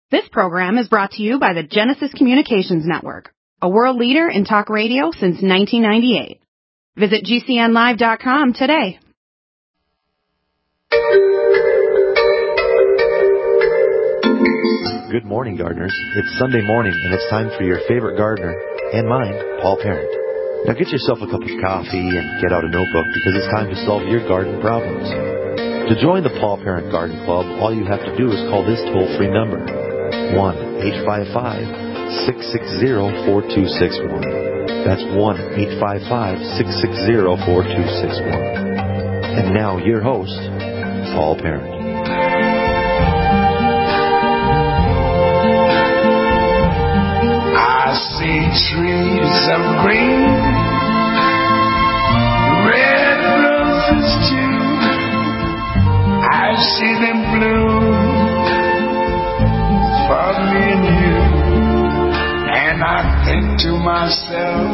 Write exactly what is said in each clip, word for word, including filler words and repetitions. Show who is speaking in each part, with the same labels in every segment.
Speaker 1: This program is brought to you by the Genesis Communications Network, a world leader in talk radio since nineteen ninety-eight. Visit G C N live dot com today.
Speaker 2: Good morning, gardeners. It's Sunday morning, and it's time for your favorite gardener, and mine, Paul Parent. Now get yourself a cup of coffee and get out a notebook, because it's time to solve your garden problems. To join the Paul Parent Garden Club, all you have to do is call this toll-free number, one eight five five, six six zero, four two six one. That's one eight five five, six six zero, four two six one. And now your host, Paul Parent.
Speaker 3: I see trees of green, red roses too. I see them bloom for me and you. And I think to myself,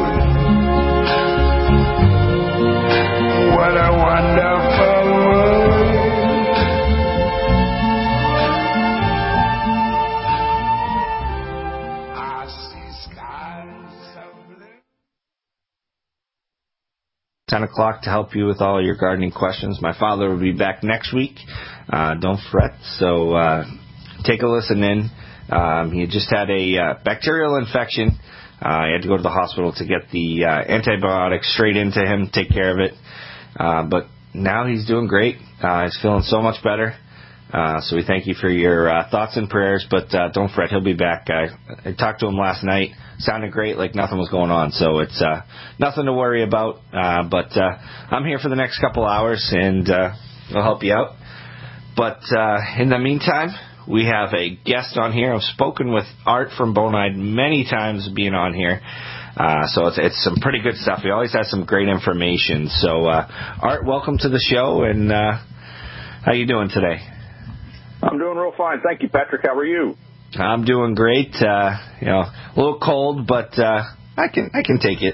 Speaker 3: what a wonderful world. I see skies of blue.
Speaker 4: ten o'clock to help you with all your gardening questions. My father will be back next week. Uh, don't fret. So uh, take a listen in. Um, he just had a uh, bacterial infection. Uh, he had to go to the hospital to get the uh, antibiotics straight into him, take care of it. Uh, but now he's doing great. Uh, he's feeling so much better. Uh, so we thank you for your uh, thoughts and prayers. But uh, don't fret, he'll be back. I, I talked to him last night. Sounded great, like nothing was going on. So it's uh, nothing to worry about. Uh, but uh, I'm here for the next couple hours, and uh, I'll help you out. But uh, in the meantime, we have a guest on here. I've spoken with Art from Bonide many times being on here. Uh, so it's, it's some pretty good stuff. He always has some great information. So, uh, Art, welcome to the show, and uh, how you doing today?
Speaker 5: I'm doing real fine. Thank you, Patrick. How are you?
Speaker 4: I'm doing great. Uh, you know, a little cold, but uh, I can I can take it.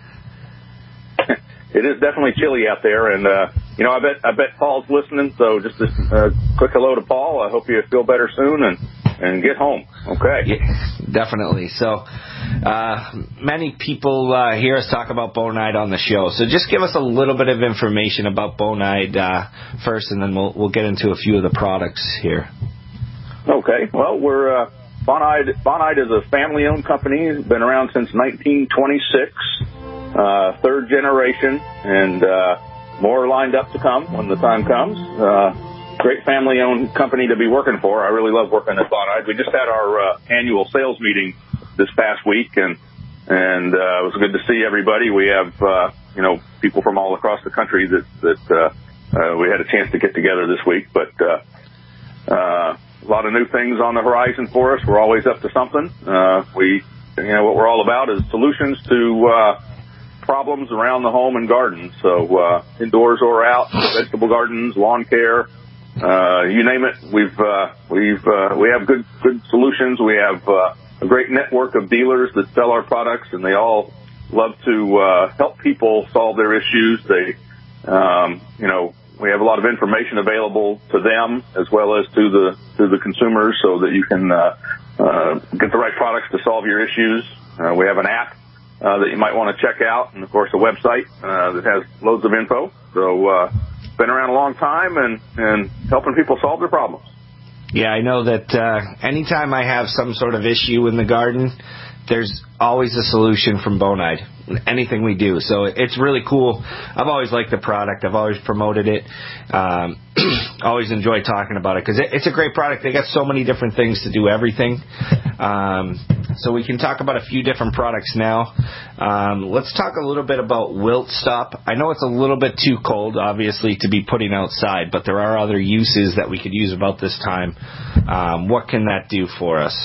Speaker 5: It is definitely chilly out there, and uh, you know, I bet I bet Paul's listening. So just a uh, quick hello to Paul. I hope you feel better soon and and get home. Okay.
Speaker 4: Yeah, definitely. So uh, many people uh, hear us talk about Bonide on the show. So just give us a little bit of information about Bonide uh, first, and then we'll we'll get into a few of the products here.
Speaker 5: Okay. Well, we're uh, Bonide. Bonide is a family-owned company. It's been around since nineteen twenty-six. Uh, third generation, and uh, more lined up to come when the time comes. Uh, great family-owned company to be working for. I really love working at Bonide. We just had our uh, annual sales meeting this past week, and and uh, it was good to see everybody. We have uh, you know people from all across the country that that uh, uh, we had a chance to get together this week. But uh, uh, a lot of new things on the horizon for us. We're always up to something. Uh, we you know what we're all about is solutions to uh, problems around the home and garden. So uh, indoors or out, vegetable gardens, lawn care, uh, you name it. We've uh, we've uh, we have good good solutions. We have uh, a great network of dealers that sell our products, and they all love to uh, help people solve their issues. They, um, you know, we have a lot of information available to them as well as to the to the consumers, so that you can uh, uh, get the right products to solve your issues. Uh, we have an app Uh, that you might want to check out, and of course a website uh, that has loads of info. So uh, been around a long time and, and helping people solve their problems.
Speaker 4: Yeah, I know that uh, anytime I have some sort of issue in the garden, there's always a solution from Bonide, anything we do. So it's really cool. I've always liked the product. I've always promoted it. Um, always enjoy talking about it because it, it's a great product. They got so many different things to do everything. Um, so we can talk about a few different products now. Um, let's talk a little bit about Wilt Stop. I know it's a little bit too cold, obviously, to be putting outside, but there are other uses that we could use about this time. Um, what can that do for us?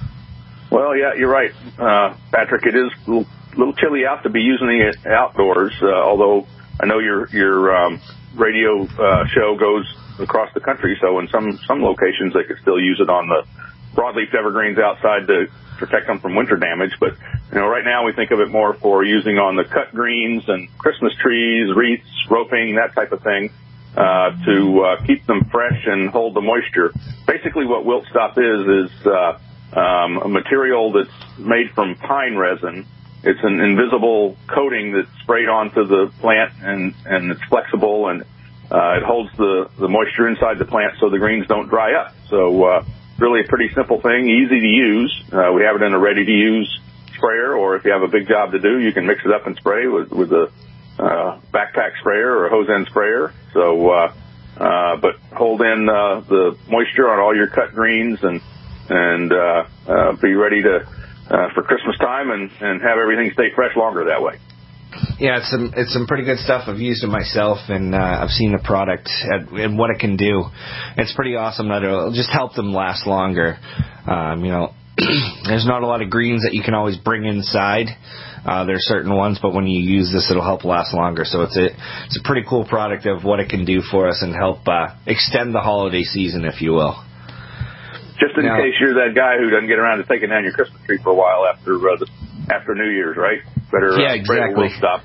Speaker 5: Well, yeah, you're right, uh, Patrick. It is a little, little chilly out to be using it outdoors, uh, although I know your your um, radio uh, show goes across the country, so in some, some locations they could still use it on the broadleaf evergreens outside to protect them from winter damage. But, you know, right now we think of it more for using on the cut greens and Christmas trees, wreaths, roping, that type of thing. uh, to uh, keep them fresh and hold the moisture. Basically what Wilt Stop is, is uh, um, a material that's made from pine resin. It's an invisible coating that's sprayed onto the plant, and, and it's flexible, and uh, it holds the, the moisture inside the plant so the greens don't dry up. So uh, really a pretty simple thing, easy to use. Uh, we have it in a ready-to-use sprayer, or if you have a big job to do, you can mix it up and spray with, with a uh, backpack sprayer or a hose end sprayer. So, uh, uh, but hold in uh, the moisture on all your cut greens, and and uh, uh, be ready to uh, for Christmas time, and, and have everything stay fresh longer that way.
Speaker 4: Yeah, it's some it's some pretty good stuff. I've used it myself, and uh, I've seen the product and, and what it can do. It's pretty awesome that it'll just help them last longer. Um, you know, there's not a lot of greens that you can always bring inside. Uh, there's certain ones, but when you use this, it'll help last longer. So it's a it's a pretty cool product of what it can do for us and help uh, extend the holiday season, if you will.
Speaker 5: Just in
Speaker 4: now, case
Speaker 5: you're that guy who doesn't get around to taking down your Christmas tree for a while after uh, the, after New Year's, right? Better
Speaker 4: yeah,
Speaker 5: uh,
Speaker 4: exactly.
Speaker 5: Stop.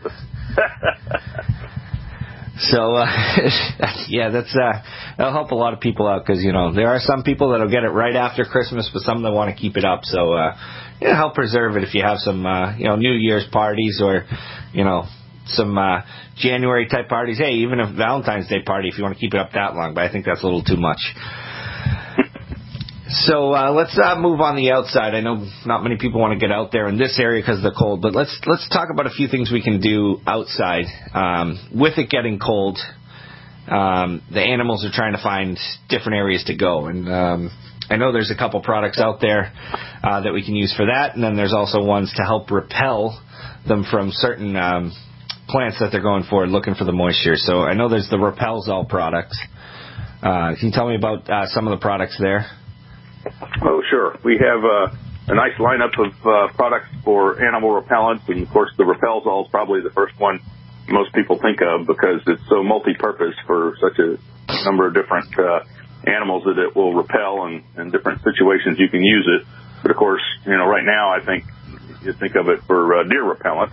Speaker 4: So, uh, yeah, that's uh, that'll help a lot of people out, because, you know, there are some people that'll get it right after Christmas, but some that want to keep it up. So, uh, yeah, help preserve it if you have some, uh, you know, New Year's parties, or, you know, some uh, January type parties. Hey, even a Valentine's Day party if you want to keep it up that long, but I think that's a little too much. So uh, let's uh, move on the outside. I know not many people want to get out there in this area because of the cold, but let's let's talk about a few things we can do outside. Um, with it getting cold, um, the animals are trying to find different areas to go, and um, I know there's a couple products out there uh, that we can use for that, and then there's also ones to help repel them from certain um, plants that they're going for, looking for the moisture. So I know there's the Repelzol products. Uh, can you tell me about uh, some of the products there?
Speaker 5: Oh, sure. We have uh, a nice lineup of uh, products for animal repellents, and of course the Repelzol is probably the first one most people think of, because it's so multi-purpose for such a number of different uh, animals that it will repel, and in different situations you can use it. But of course, you know, right now I think you think of it for uh, deer repellent.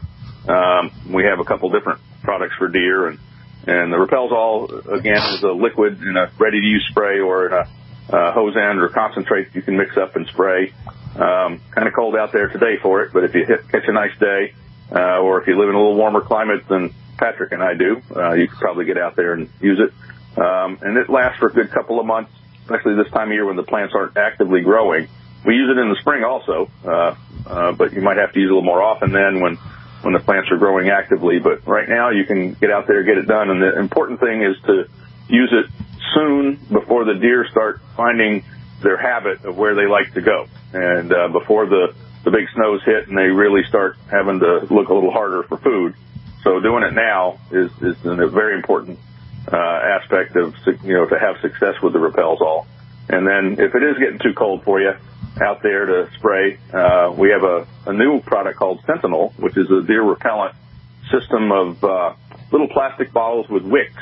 Speaker 5: Um, we have a couple different products for deer, and, and the Repelzol, again, is a liquid in a ready-to-use spray, or in a Uh, hose end or concentrate you can mix up and spray. Um, kind of cold out there today for it, but if you hit, catch a nice day, uh, or if you live in a little warmer climate than Patrick and I do, uh, you could probably get out there and use it. Um, and it lasts for a good couple of months, especially this time of year when the plants aren't actively growing. We use it in the spring also, uh, uh, but you might have to use it a little more often then when, when the plants are growing actively. But right now you can get out there and get it done. And the important thing is to use it soon, before the deer start finding their habit of where they like to go, and uh, before the, the big snows hit and they really start having to look a little harder for food. So doing it now is, is a very important uh, aspect of, you know, to have success with the Repelzol. And then if it is getting too cold for you out there to spray, uh, we have a, a new product called Sentinel, which is a deer repellent system of uh, little plastic bottles with wicks.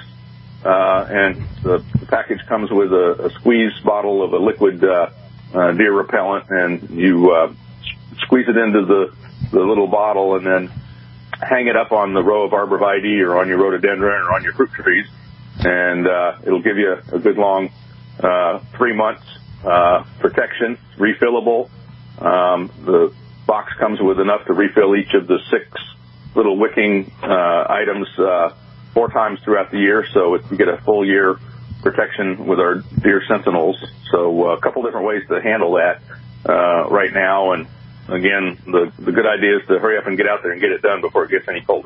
Speaker 5: Uh, and the, the package comes with a, a squeeze bottle of a liquid uh, uh, deer repellent, and you uh, squeeze it into the, the little bottle, and then hang it up on the row of arborvitae or on your rhododendron or on your fruit trees, and uh, it'll give you a good long uh, three months uh, protection, refillable. Um, the box comes with enough to refill each of the six little wicking uh, items uh four times throughout the year, so you get a full year protection with our Deer Sentinels. So uh, a couple different ways to handle that uh, right now. And again, the, the good idea is to hurry up and get out there and get it done before it gets any colder.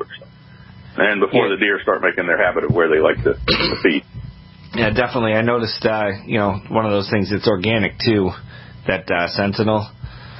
Speaker 5: And before yeah. the deer start making their habit of where they like to, to feed.
Speaker 4: Yeah, definitely. I noticed, uh, you know, one of those things, it's organic too, that uh, Sentinel.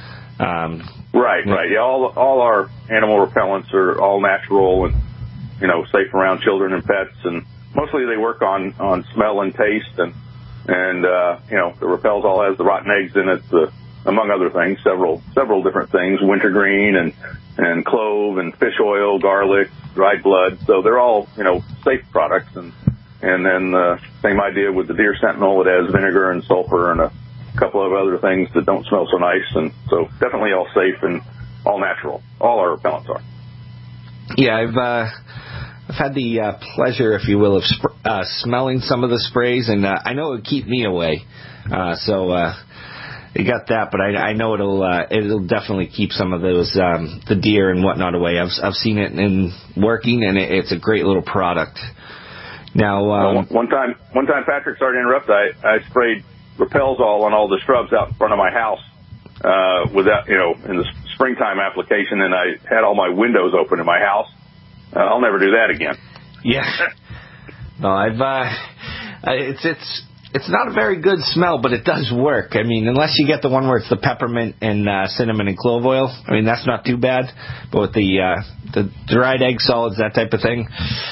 Speaker 4: Um,
Speaker 5: right, yeah. right. Yeah, all, all our animal repellents are all natural and, you know, safe around children and pets, and mostly they work on, on smell and taste, and, and, uh, you know, the Repelzol has the rotten eggs in it, uh, among other things, several, several different things, wintergreen and, and clove and fish oil, garlic, dried blood. So they're all, you know, safe products. And, and then, uh, same idea with the Deer Sentinel. It has vinegar and sulfur and a couple of other things that don't smell so nice. And so definitely all safe and all natural. All our repellents are.
Speaker 4: Yeah, I've, uh, I've had the uh, pleasure, if you will, of sp- uh, smelling some of the sprays, and uh, I know it would keep me away. Uh, so uh, you got that, but I, I know it'll uh, it'll definitely keep some of those um, the deer and whatnot away. I've I've seen it in working, and it, it's a great little product. Now, um,
Speaker 5: well, one time, one time, Patrick, sorry to interrupt. I, I sprayed Repels all on all the shrubs out in front of my house uh, without, you know, in the springtime application, and I had all my windows open in my house. Uh, I'll never do that again.
Speaker 4: Yeah. No, I've. Uh, it's it's it's not a very good smell, but it does work. I mean, unless you get the one where it's the peppermint and uh, cinnamon and clove oil. I mean, that's not too bad. But with the uh, the dried egg solids, that type of thing,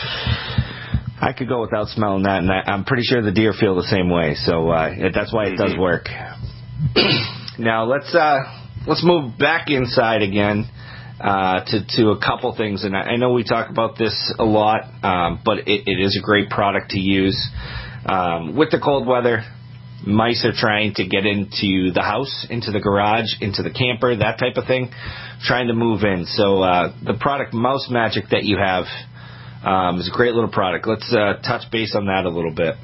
Speaker 4: I could go without smelling that, and I, I'm pretty sure the deer feel the same way. So uh, it, that's why it does work. Now let's uh, let's move back inside again. Uh, to, to a couple things, and I, I know we talk about this a lot, um, but it, it is a great product to use. Um, with the cold weather, mice are trying to get into the house, into the garage, into the camper, that type of thing, trying to move in. So uh, the product Mouse Magic that you have um, is a great little product. Let's uh, touch base on that a little bit.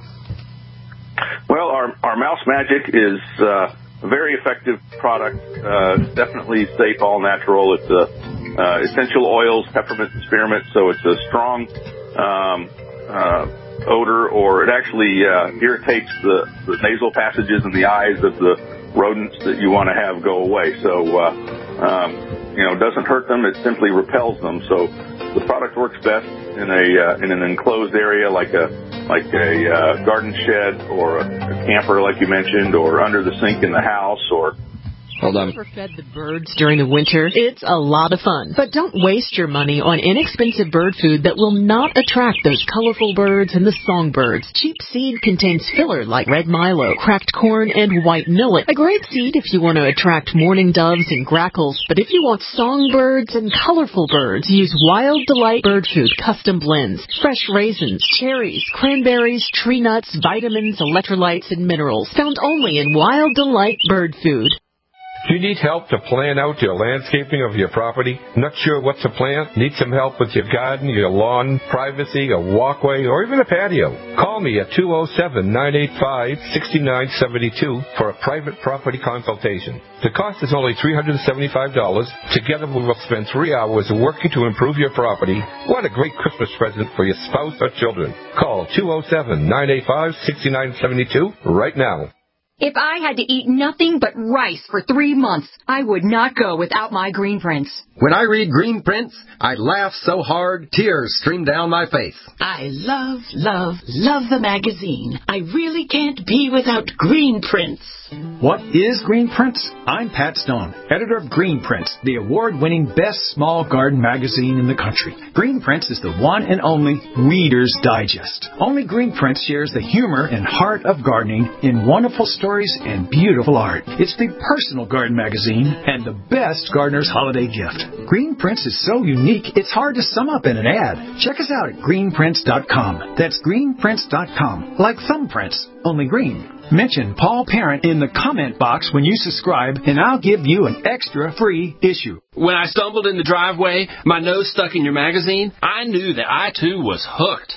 Speaker 5: Well, our, our Mouse Magic is uh, a very effective product, uh, definitely safe, all natural. It's a, uh, essential oils, peppermint and spearmint, so it's a strong um, uh, odor, or it actually uh, irritates the, the nasal passages and the eyes of the rodents that you want to have go away. So, uh, um, you know, it doesn't hurt them, it simply repels them. So the product works best in a uh, in an enclosed area like a like a uh, garden shed or a, a camper, like you mentioned, or under the sink in the house, or.
Speaker 4: Hold on.
Speaker 6: Ever fed the birds during the winter? It's a lot of fun. But don't waste your money on inexpensive bird food that will not attract those colorful birds and the songbirds. Cheap seed contains filler like red milo, cracked corn, and white millet. A great seed if you want to attract mourning doves and grackles. But if you want songbirds and colorful birds, use Wild Delight Bird Food Custom Blends. Fresh raisins, cherries, cranberries, tree nuts, vitamins, electrolytes, and minerals. Found only in Wild Delight Bird Food.
Speaker 7: Do you need help to plan out your landscaping of your property? Not sure what to plant? Need some help with your garden, your lawn, privacy, a walkway, or even a patio? Call me at two oh seven, nine eight five, six nine seven two for a private property consultation. The cost is only three hundred seventy-five dollars. Together we will spend three hours working to improve your property. What a great Christmas present for your spouse or children. Call two oh seven, nine eight five, six nine seven two right now.
Speaker 8: If I had to eat nothing but rice for three months, I would not go without my Green Prints.
Speaker 9: When I read Green Prints, I laugh so hard, tears stream down my face.
Speaker 10: I love, love, love the magazine. I really can't be without Green Prints.
Speaker 11: What is Green Prints? I'm Pat Stone, editor of Green Prints, the award-winning best small garden magazine in the country. Green Prints is the one and only Reader's Digest. Only Green Prints shares the humor and heart of gardening in wonderful stories and beautiful art. It's the personal garden magazine and the best gardener's holiday gift. Green Prints is so unique, it's hard to sum up in an ad. Check us out at green prints dot com. That's green prints dot com. Like thumbprints, only green. Mention Paul Parent in the comment box when you subscribe, and I'll give you an extra free issue.
Speaker 12: When I stumbled in the driveway, my nose stuck in your magazine, I knew that I, too, was hooked.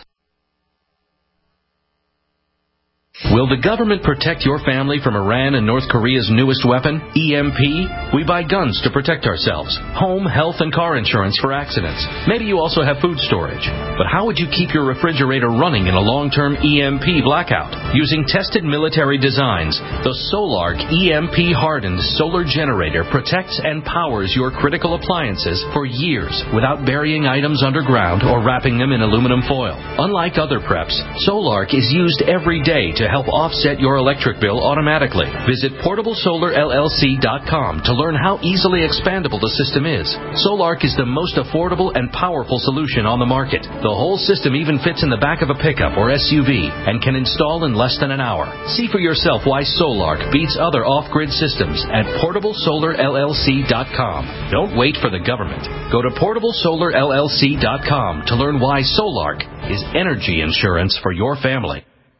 Speaker 13: Will the government protect your family from Iran and North Korea's newest weapon, E M P? We buy guns to protect ourselves, home, health, and car insurance for accidents. Maybe you also have food storage. But how would you keep your refrigerator running in a long-term E M P blackout? Using tested military designs, the Solark E M P-hardened solar generator protects and powers your critical appliances for years without burying items underground or wrapping them in aluminum foil. Unlike other preps, Solark is used every day to help offset your electric bill automatically. Visit portable solar L L C dot com to learn how easily expandable the system is. Solark is the most affordable and powerful solution on the market. The whole system even fits in the back of a pickup or S U V and can install in less than an hour. See for yourself why Solark beats other off-grid systems at portable solar L L C dot com. Don't wait for the government. Go to portable solar L L C dot com to learn why Solark is energy insurance for your family.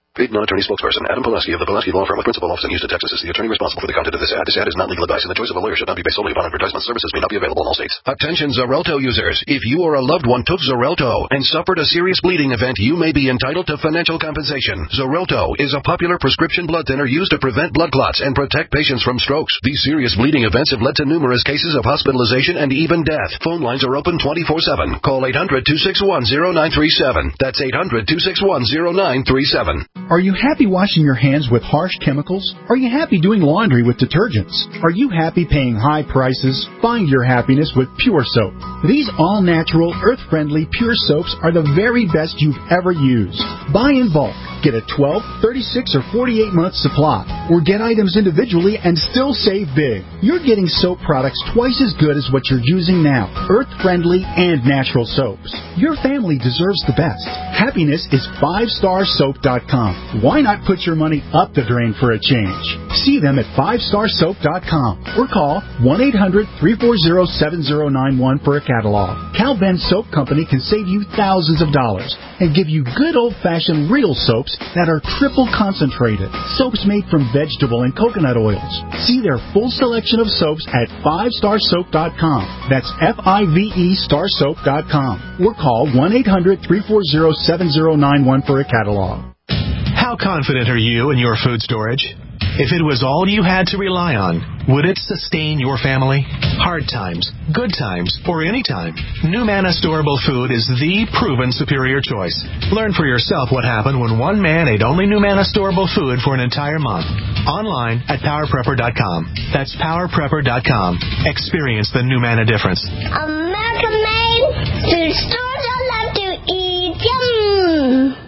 Speaker 14: Paid non-attorney spokesperson Adam Pulaski of the Pulaski Law Firm with principal office in Houston, Texas is the attorney responsible for the content of this ad. This ad is not legal advice, and the choice of a lawyer should not be based solely upon advertisement. Services may not be available in all states. Attention Xarelto users. If you or a loved one took Xarelto and suffered a serious bleeding event, you may be entitled to financial compensation. Xarelto is a popular prescription blood thinner used to prevent blood clots and protect patients from strokes. These serious bleeding events have led to numerous cases of hospitalization and even death. Phone lines are open twenty-four seven. Call eight hundred, two six one, zero nine three seven. That's eight hundred, two six one, zero nine three seven.
Speaker 15: Are you happy washing your hands with harsh chemicals? Are you happy doing laundry with detergents? Are you happy paying high prices? Find your happiness with Pure Soap. These all-natural, earth-friendly Pure Soaps are the very best you've ever used. Buy in bulk. Get a twelve, thirty-six, or forty-eight month supply. Or get items individually and still save big. You're getting soap products twice as good as what you're using now. Earth-friendly and natural soaps. Your family deserves the best. Happiness is five star soap dot com. Why not put your money up the drain for a change? See them at five star soap dot com or call one eight hundred, three four zero, seven zero nine one for a catalog. Cal Ben Soap Company can save you thousands of dollars and give you good old-fashioned real soaps that are triple concentrated. Soaps made from vegetable and coconut oils. See their full selection of soaps at five star soap dot com. That's F I V E star soap dot com. Or call one eight hundred, three four zero, seven zero nine one for a catalog.
Speaker 16: How confident are you in your food storage? If it was all you had to rely on, would it sustain your family? Hard times, good times, or any time, NuManna Storable Food is the proven superior choice. Learn for yourself what happened when one man ate only NuManna Storable Food for an entire month. Online at power prepper dot com. That's power prepper dot com. Experience the NuManna difference.
Speaker 17: American made food stores I love to eat. Yum!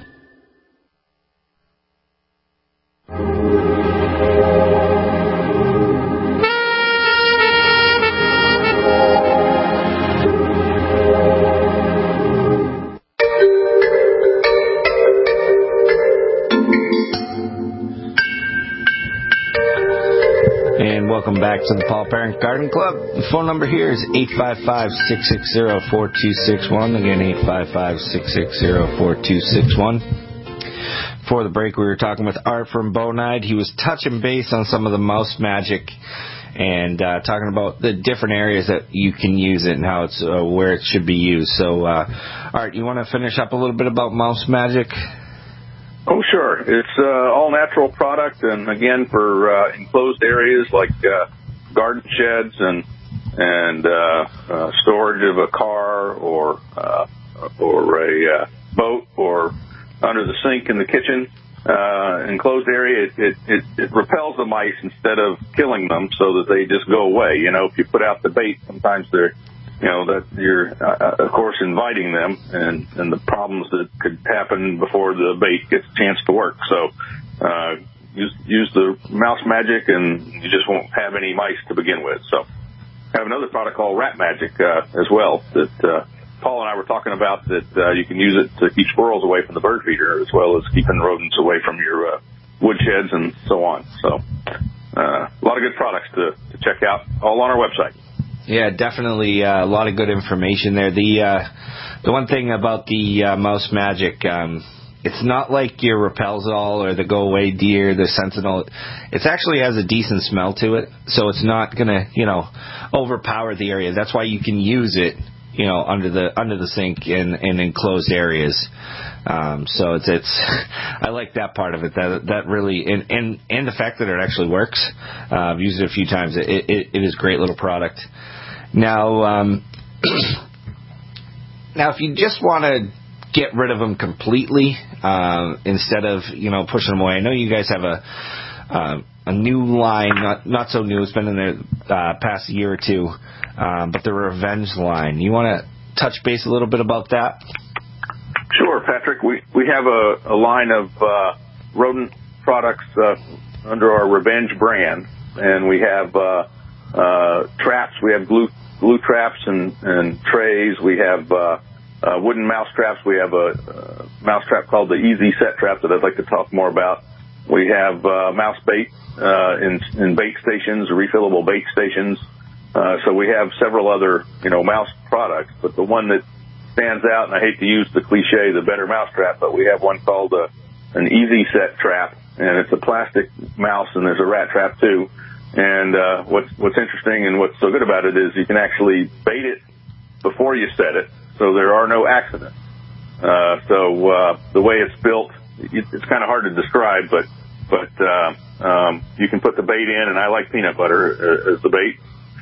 Speaker 4: And welcome back to the Paul Parent Garden Club. The phone number here is eight five five, six six zero, four two six one. Again, eight five five, six six zero, four two six one. Before the break, we were talking with Art from Bonide. He was touching base on some of the mouse magic and uh, talking about the different areas that you can use it and how it's uh, where it should be used. So, uh, Art, you want to finish up a little bit about mouse magic?
Speaker 5: Oh, sure. It's uh, all-natural product, and again, for uh, enclosed areas like uh, garden sheds and and uh, uh, storage of a car or uh, or a uh, boat or under the sink in the kitchen, uh, enclosed area, it, it, it, it repels the mice instead of killing them so that they just go away. You know, if you put out the bait, sometimes they're You know, that you're, uh, of course, inviting them and, and the problems that could happen before the bait gets a chance to work. So uh, use, use the mouse magic and you just won't have any mice to begin with. So I have another product called Rat Magic uh, as well that uh, Paul and I were talking about, that uh, you can use it to keep squirrels away from the bird feeder as well as keeping rodents away from your uh, woodsheds and so on. So uh, a lot of good products to, to check out, all on our website.
Speaker 4: Yeah, definitely uh, a lot of good information there. The uh, the one thing about the uh, mouse magic, um, it's not like your repels it all or the go away deer, the sentinel. It actually has a decent smell to it, so it's not gonna, you know, overpower the area. That's why you can use it, you know, under the under the sink in, in enclosed areas. Um, so it's it's I like that part of it. That that really and and, and the fact that it actually works. Uh, I've used it a few times. It it, it is a great little product. Now, um, now if you just want to get rid of them completely uh, instead of, you know, pushing them away. I know you guys have a uh, a new line, not not so new. It's been in the uh, past year or two, um, but the Revenge line. You want to touch base a little bit about that?
Speaker 5: Sure, Patrick. We we have a, a line of uh, rodent products uh, under our Revenge brand, and we have uh, uh, traps. We have glue glue traps and, and trays. We have uh, uh, wooden mouse traps. We have a, a mouse trap called the Easy Set Trap that I'd like to talk more about. We have uh, mouse bait uh, in, in bait stations, refillable bait stations. Uh, so we have several other, you know, mouse products, but the one that stands out, and I hate to use the cliche, the better mousetrap, but we have one called uh, an easy set trap, and it's a plastic mouse, and there's a rat trap too. And uh, what's what's interesting and what's so good about it is you can actually bait it before you set it, so there are no accidents. Uh, so uh, the way it's built, it, it's kind of hard to describe, but but uh, um, you can put the bait in, and I like peanut butter uh, as the bait,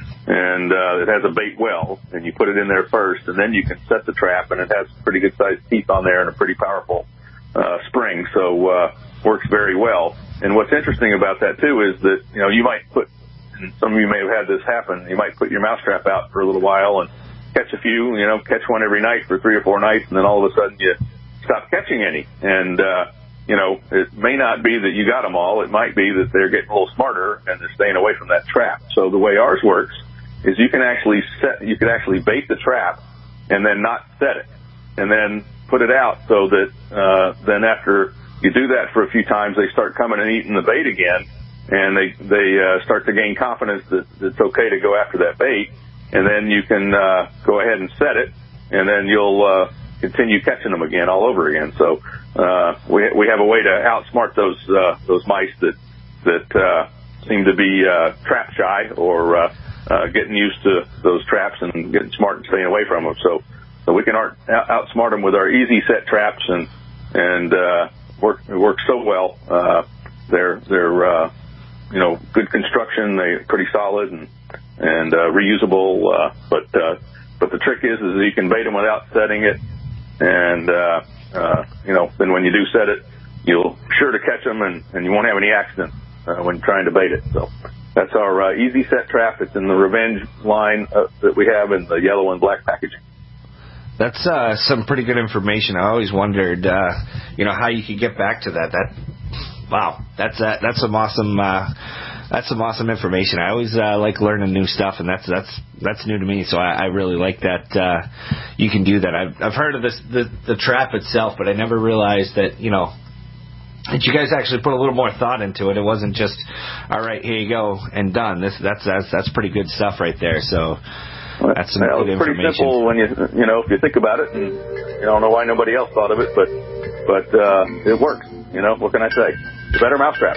Speaker 5: and uh, it has a bait well, and you put it in there first, and then you can set the trap, and it has pretty good sized teeth on there and a pretty powerful uh, spring, so uh, works very well. And what's interesting about that too is that, you know, you might put, and some of you may have had this happen, you might put your mousetrap out for a little while and catch a few, you know, catch one every night for three or four nights, and then all of a sudden you stop catching any. And, uh, you know, it may not be that you got them all. It might be that they're getting a little smarter and they're staying away from that trap. So the way ours works is you can actually set, you can actually bait the trap and then not set it, and then put it out so that, uh, then after you do that for a few times, they start coming and eating the bait again, and they, they, uh, start to gain confidence that it's okay to go after that bait. And then you can, uh, go ahead and set it, and then you'll, uh, continue catching them again all over again. So, uh, we, we have a way to outsmart those, uh, those mice that, that, uh, seem to be, uh, trap shy or, uh, uh, getting used to those traps and getting smart and staying away from them. So, so we can art, outsmart them with our easy set traps, and, and, uh, work, it works so well. Uh, they're, they're, uh, you know, good construction. They're pretty solid and, and, uh, reusable. Uh, but, uh, but the trick is, is you can bait them without setting it. And, uh, uh, you know, then when you do set it, you'll sure to catch them, and, and you won't have any accidents, uh, when trying to bait it. So that's our, uh, easy set trap. It's in the Revenge line uh, that we have in the yellow and black packaging.
Speaker 4: That's uh, some pretty good information. I always wondered, uh, you know, how you could get back to that. That, wow, that's uh, that's some awesome, uh, that's some awesome information. I always uh, like learning new stuff, and that's that's that's new to me. So I, I really like that uh, you can do that. I've I've heard of this the, the trap itself, but I never realized that, you know, that you guys actually put a little more thought into it. It wasn't just, all right, here you go and done. This that's that's that's pretty good stuff right there. So. That's some
Speaker 5: well,
Speaker 4: good
Speaker 5: it's pretty
Speaker 4: information.
Speaker 5: simple when you you know if you think about it, and you don't know why nobody else thought of it, but but uh, it works. You know, what can I say? It's a better mousetrap.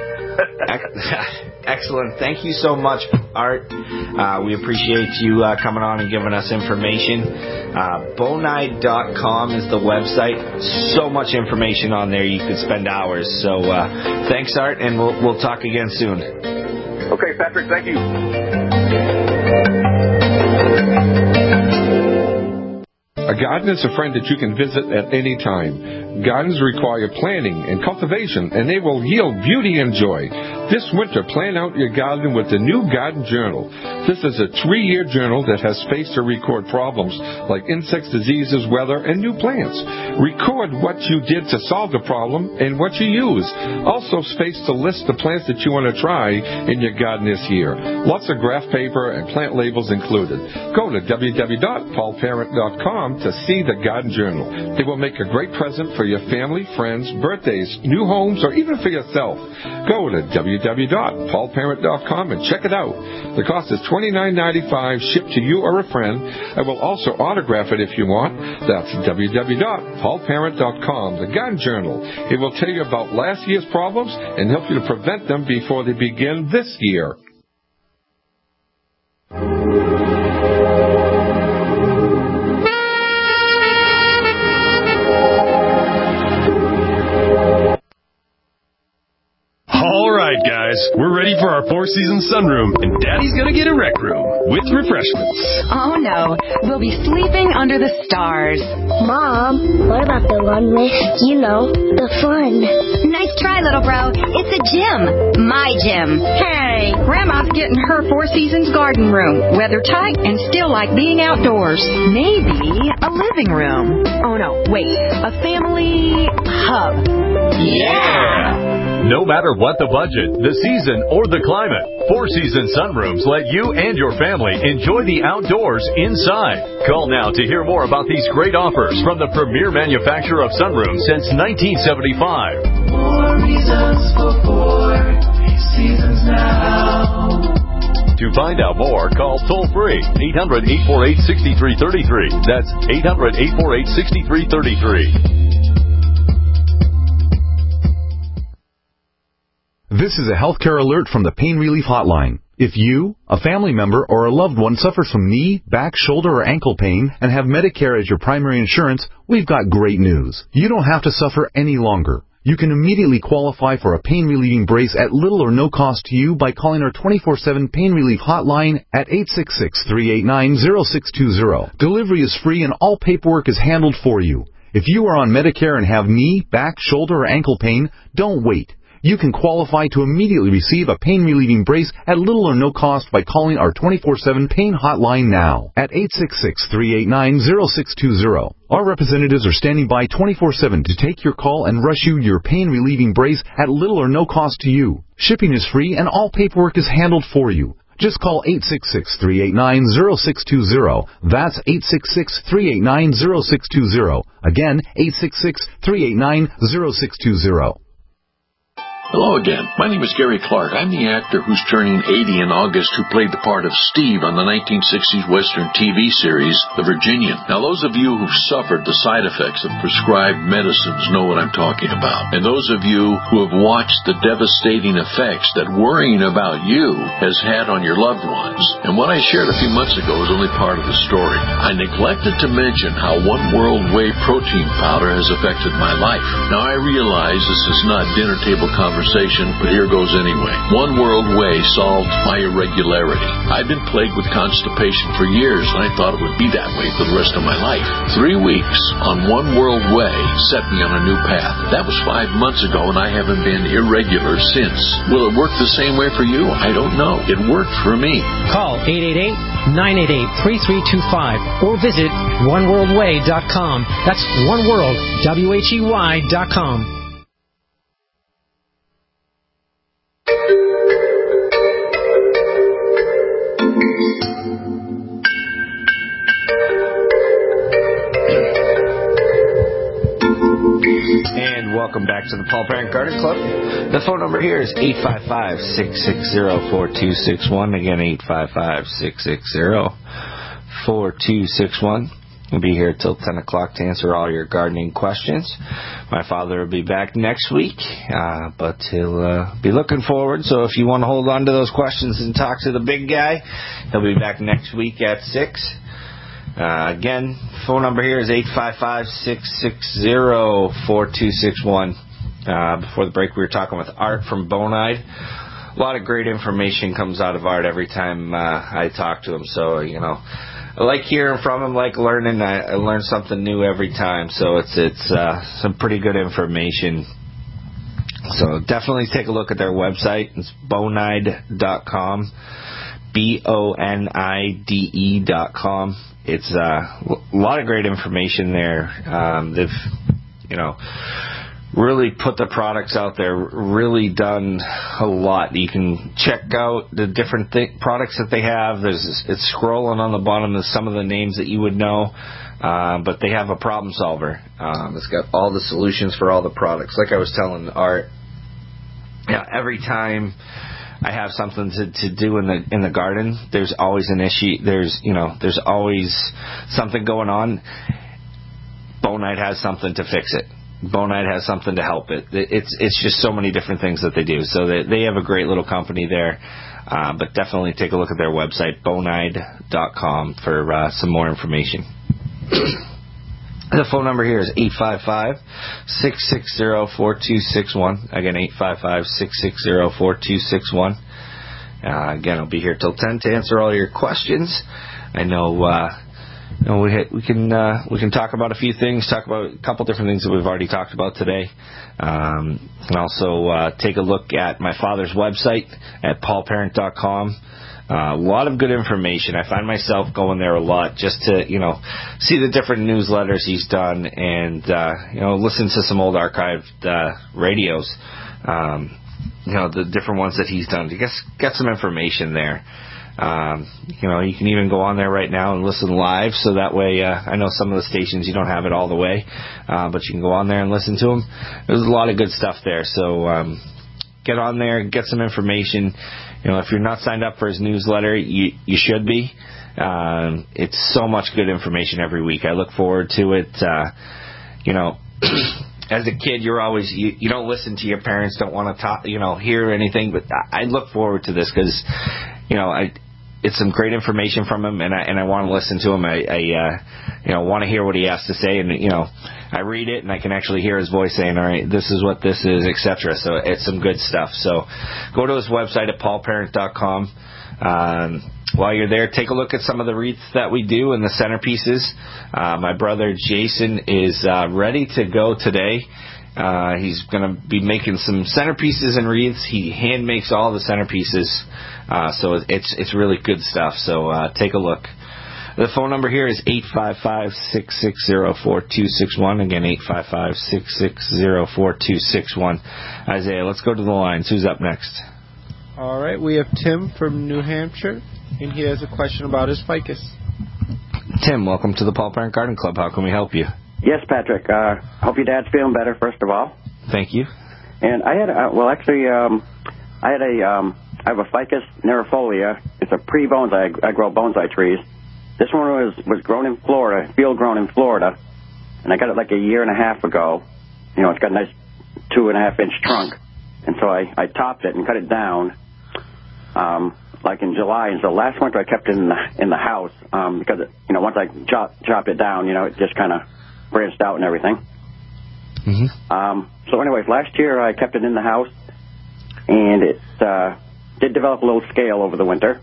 Speaker 4: Excellent. Thank you so much, Art. Uh, we appreciate you uh, coming on and giving us information. Uh, Bonide dot com is the website. So much information on there, you could spend hours. So uh, thanks, Art, and we'll we'll talk again soon.
Speaker 5: Okay, Patrick. Thank you.
Speaker 7: A garden is a friend that you can visit at any time. Gardens require planning and cultivation, and they will yield beauty and joy. This winter, plan out your garden with the new Garden Journal. This is a three-year journal that has space to record problems like insects, diseases, weather, and new plants. Record what you did to solve the problem and what you use. Also, space to list the plants that you want to try in your garden this year. Lots of graph paper and plant labels included. Go to w w w dot paul parent dot com to see the Garden Journal. It will make a great present for your family, friends, birthdays, new homes, or even for yourself. Go to w w w dot paul parent dot com and check it out. The cost is twenty-nine ninety-five, shipped to you or a friend. I will also autograph it if you want. That's w w w dot paul parent dot com, the Garden Journal. It will tell you about last year's problems and help you to prevent them before they begin this year.
Speaker 18: Guys, we're ready for our four-season sunroom, and Daddy's gonna get a rec room with refreshments.
Speaker 1: Oh, no. We'll be sleeping under the stars.
Speaker 17: Mom, what about the one with, you know, the fun?
Speaker 8: Nice try, little bro. It's a gym. My gym.
Speaker 1: Hey, Grandma's getting her Four Seasons garden room. Weather tight and still like being outdoors. Maybe a living room. Oh, no. Wait. A family hub.
Speaker 18: Yeah! No matter what the budget, the season, or the climate, Four Seasons Sunrooms let you and your family enjoy the outdoors inside. Call now to hear more about these great offers from the premier manufacturer of sunrooms since nineteen seventy-five. More reasons for Four Seasons now. To find out more, call toll-free eight hundred, eight four eight, six three three three. That's eight hundred, eight four eight, six three three three.
Speaker 19: This is a healthcare alert from the Pain Relief Hotline. If you, a family member, or a loved one suffers from knee, back, shoulder, or ankle pain and have Medicare as your primary insurance, we've got great news. You don't have to suffer any longer. You can immediately qualify for a pain-relieving brace at little or no cost to you by calling our twenty-four seven Pain Relief Hotline at eight six six, three eight nine, zero six two zero. Delivery is free and all paperwork is handled for you. If you are on Medicare and have knee, back, shoulder, or ankle pain, don't wait. You can qualify to immediately receive a pain-relieving brace at little or no cost by calling our twenty-four seven Pain Hotline now at eight six six, three eight nine, zero six two zero. Our representatives are standing by twenty-four seven to take your call and rush you your pain-relieving brace at little or no cost to you. Shipping is free and all paperwork is handled for you. Just call eight six six, three eight nine, zero six two zero. That's eight six six, three eight nine, zero six two zero. Again, eight six six, three eight nine, zero six two zero.
Speaker 20: Hello again. My name is Gary Clark. I'm the actor who's turning eighty in August who played the part of Steve on the nineteen sixties Western T V series, The Virginian. Now, those of you who've suffered the side effects of prescribed medicines know what I'm talking about. And those of you who have watched the devastating effects that worrying about you has had on your loved ones. And what I shared a few months ago is only part of the story. I neglected to mention how One World Whey protein powder has affected my life. Now, I realize this is not dinner table conversation, but here goes anyway. One World Whey solved my irregularity. I've been plagued with constipation for years, and I thought it would be that way for the rest of my life. Three weeks on One World Whey set me on a new path. That was five months ago, and I haven't been irregular since. Will it work the same way for you? I don't know. It worked for me.
Speaker 21: Call eight eight eight, nine eight eight, three three two five or visit one world way dot com. That's One World, W H E Y dot com.
Speaker 4: And welcome back to the Paul Parent Garden Club. The phone number here is eight five five, six six zero, four two six one. Again, eight five five, six six zero, four two six one. We'll be here till ten o'clock to answer all your gardening questions. My father will be back next week, uh, but he'll uh, be looking forward. So if you want to hold on to those questions and talk to the big guy, he'll be back next week at six. Uh, again, phone number here is eight five five, six six zero, four two six one. Uh, before the break, we were talking with Art from Bonide. A lot of great information comes out of Art every time uh, I talk to him. So, you know, I like hearing from him, like learning. I, I learn something new every time. So it's it's uh, some pretty good information. So definitely take a look at their website. It's bonide dot com, B O N I D E dot com. It's uh, a lot of great information there. Um, they've, you know, really put the products out there, really done a lot. You can check out the different th- products that they have. There's It's scrolling on the bottom of some of the names that you would know, uh, but they have a problem solver. Um, it's got all the solutions for all the products. Like I was telling Art, yeah, every time I have something to, to do in the in the garden, there's always an issue. There's you know there's always something going on. Bonide has something to fix it. Bonide has something to help it. It's it's just so many different things that they do. So they they have a great little company there. Uh, but definitely take a look at their website, bonide dot com, for uh, some more information. The phone number here is eight five five, six six zero, four two six one. Again, eight five five, six six zero, four two six one. Uh, again, I'll be here till ten to answer all your questions. I know, uh, you know we hit, we can uh, we can talk about a few things, talk about a couple different things that we've already talked about today. Um, and also uh, take a look at my father's website at paul parent dot com. Uh, a lot of good information. I find myself going there a lot just to, you know, see the different newsletters he's done and, uh, you know, listen to some old archived uh, radios, um, you know, the different ones that he's done. You get, get some information there. Um, you know, you can even go on there right now and listen live, so that way, uh, I know some of the stations you don't have it all the way, uh, but you can go on there and listen to them. There's a lot of good stuff there, so um, get on there, get some information. You know, if you're not signed up for his newsletter, you you should be. Um, it's so much good information every week. I look forward to it. Uh, you know, as a kid, you're always you, you don't listen to your parents, don't want to talk, you know, hear anything. But I, I look forward to this because, you know, I it's some great information from him, and I and I want to listen to him. I, I uh, you know, want to hear what he has to say, and you know, I read it and I can actually hear his voice saying, "All right, this is what this is," et cetera. So it's some good stuff. So go to his website at paul parent dot com. Um, while you're there, take a look at some of the wreaths that we do and the centerpieces. Uh, my brother Jason is uh, ready to go today. Uh, he's going to be making some centerpieces and wreaths. He hand makes all the centerpieces, uh, so it's it's really good stuff. So uh, take a look. The phone number here is eight five five, six six zero, four two six one. Again, eight five five, six six zero, four two six one. Isaiah, let's go to the lines. Who's up next?
Speaker 2: All right, we have Tim from New Hampshire, and he has a question about his ficus.
Speaker 4: Tim, welcome to the Paul Parent Garden Club. How can we help you?
Speaker 22: Yes, Patrick. Uh, hope your dad's feeling better, first of all.
Speaker 4: Thank you.
Speaker 22: And I had, a, well, actually, um, I had a, um, I have a ficus neurifolia. It's a pre-bonsai. I grow bonsai trees. This one was, was grown in Florida, field grown in Florida, and I got it like a year and a half ago. You know, it's got a nice two and a half inch trunk, and so I, I topped it and cut it down, um, like in July. And so last winter I kept it in the, in the house, um, because, it, you know, once I chop, chopped it down, you know, it just kind of branched out and everything.
Speaker 4: Mm-hmm.
Speaker 22: Um, so anyways, last year I kept it in the house, and it uh, did develop a little scale over the winter.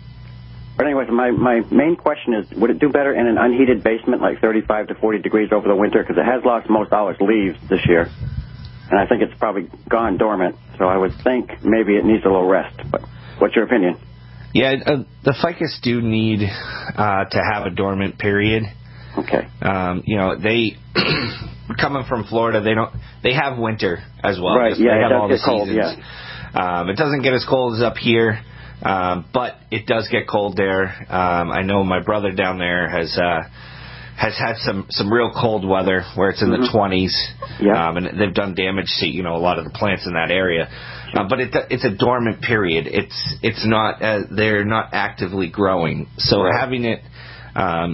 Speaker 22: But anyways, my, my main question is, would it do better in an unheated basement, like thirty-five to forty degrees over the winter? Because it has lost most all its leaves this year, and I think it's probably gone dormant. So I would think maybe it needs a little rest. But what's your opinion?
Speaker 4: Yeah, uh, the ficus do need uh, to have a dormant period.
Speaker 22: Okay.
Speaker 4: Um, you know, they coming from Florida, they don't. They have winter as well.
Speaker 22: Right.
Speaker 4: Just,
Speaker 22: yeah.
Speaker 4: They
Speaker 22: It
Speaker 4: have
Speaker 22: does
Speaker 4: all
Speaker 22: get
Speaker 4: the
Speaker 22: cold.
Speaker 4: seasons.
Speaker 22: Yeah.
Speaker 4: Um, it doesn't get as cold as up here, um, but it does get cold there. Um, I know my brother down there has uh, has had some, some real cold weather where it's in mm-hmm. the twenties.
Speaker 22: Yeah.
Speaker 4: Um, and they've done damage to, you know, a lot of the plants in that area. Uh, but it, it's a dormant period. It's it's not uh, they're not actively growing. So
Speaker 22: right.
Speaker 4: having it. Um,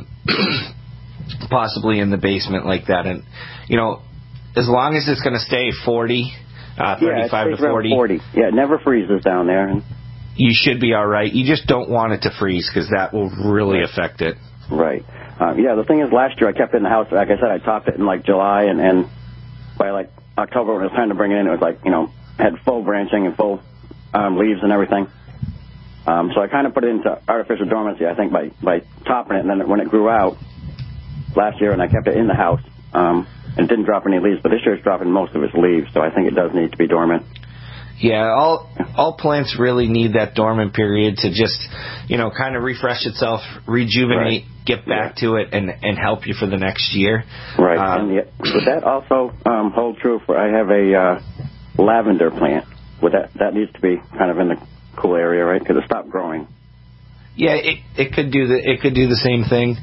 Speaker 4: possibly in the basement like that, and you know, as long as it's going to stay forty, uh, thirty-five
Speaker 22: yeah,
Speaker 4: to forty,
Speaker 22: forty, yeah, it never freezes down there.
Speaker 4: You should be all right. You just don't want it to freeze because that will really
Speaker 22: right.
Speaker 4: affect it.
Speaker 22: Right. Um, yeah. The thing is, last year I kept it in the house. Like I said, I topped it in like July, and, and by like October when it was time to bring it in, it was like, you know, had full branching and full um, leaves and everything. Um, so I kind of put it into artificial dormancy, I think, by by topping it, and then when it grew out last year, and I kept it in the house, um, and it didn't drop any leaves, but this year it's dropping most of its leaves, so I think it does need to be dormant.
Speaker 4: Yeah, all all plants really need that dormant period to just, you know, kind of refresh itself, rejuvenate,
Speaker 22: right.
Speaker 4: get back
Speaker 22: yeah.
Speaker 4: to it, and, and help you for the next year.
Speaker 22: Right,
Speaker 4: um,
Speaker 22: and yet, would that also um, hold true for, I have a uh, lavender plant. Would that, that needs to be kind of in the cool area, right, because it stopped growing.
Speaker 4: Yeah, it it could do the it could do the same thing.